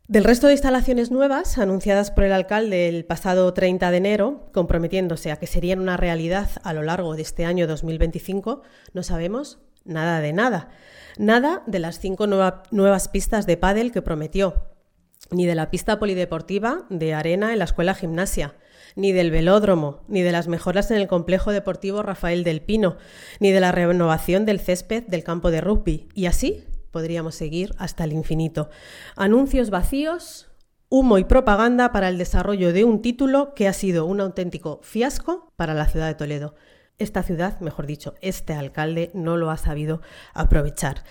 Del resto de instalaciones nuevas anunciadas por el alcalde el pasado 30 de enero, comprometiéndose a que serían una realidad a lo largo de este año 2025, no sabemos nada de nada. Nada de las 5 nuevas pistas de pádel que prometió, ni de la pista polideportiva de arena en la escuela gimnasia, ni del velódromo, ni de las mejoras en el complejo deportivo Rafael del Pino, ni de la renovación del césped del campo de rugby. Y así podríamos seguir hasta el infinito. Anuncios vacíos, humo y propaganda para el desarrollo de un título que ha sido un auténtico fiasco para la ciudad de Toledo. Esta ciudad, mejor dicho, este alcalde no lo ha sabido aprovechar.